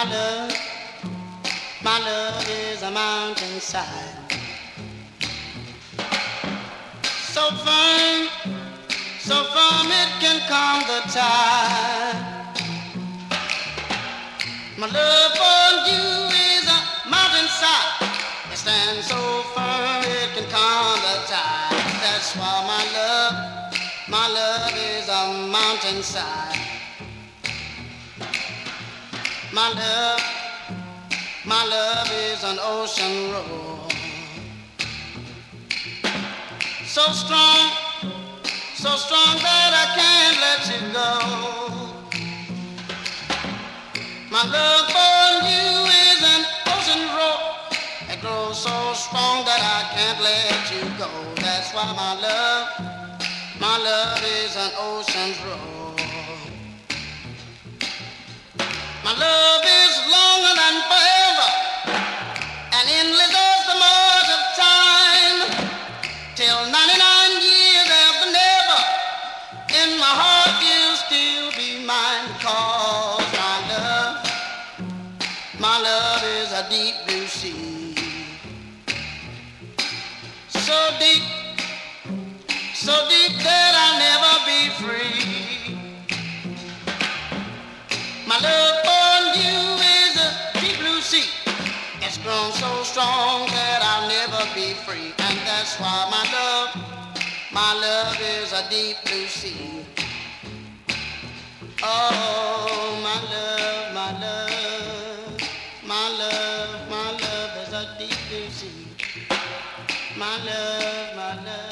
love, my love is a mountainside. So firm it can calm the tide. My love for you is a mountainside. It stands so firm it can calm the tide. That's why my love is a mountainside. My love is an ocean roar. So strong that I can't let you go. My love for you is an ocean roar. It grows so strong that I can't let you go. That's why my love is an ocean's roar. My love is longer than forever, and endless as the march of time, till 99 years after never, in my heart you'll still be mine. 'Cause my love is a deep blue sea, so deep that I'll never be free. My love for you is a deep blue sea. It's grown so strong that I'll never be free. And that's why my love is a deep blue sea. Oh, my love, my love, my love, my love is a deep blue sea. My love, my love.